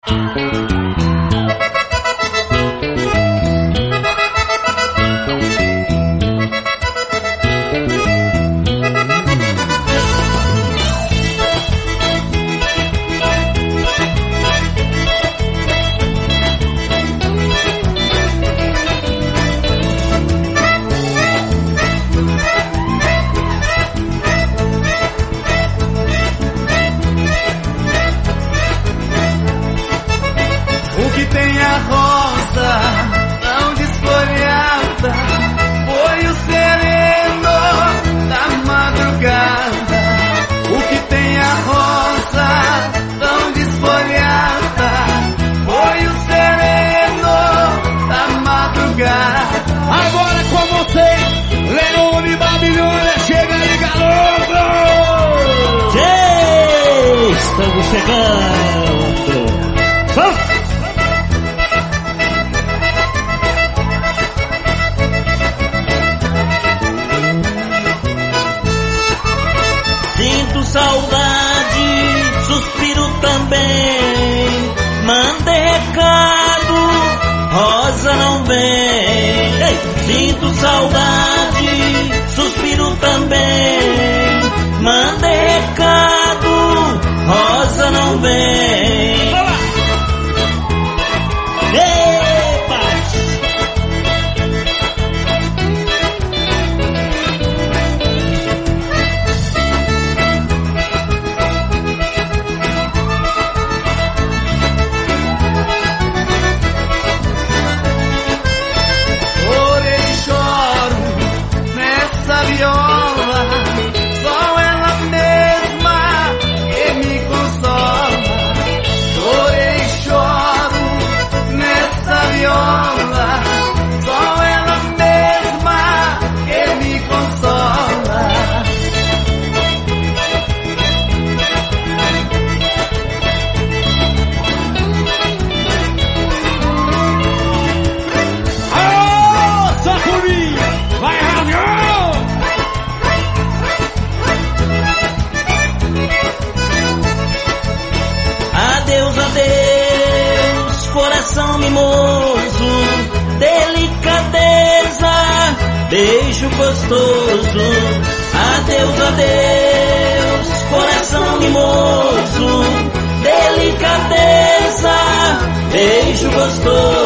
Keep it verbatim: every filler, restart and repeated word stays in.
Estamos chegando. Vamos! Sinto saudade, suspiro também. Mandei recado, Rosa não vem. Ei! Sinto saudade, suspiro também. Mandei recado, Rosa não vem. Olá. Epa! Chorei e choro nessa viola, só ela mesma que me consola. Chorei e choro nessa viola, só ela mesma que me consola. Alô, Sacuri! Vai, Ramon! Adeus, adeus, coração mimoso, delicadeza, beijo gostoso. Adeus, adeus, coração mimoso, delicadeza, beijo gostoso.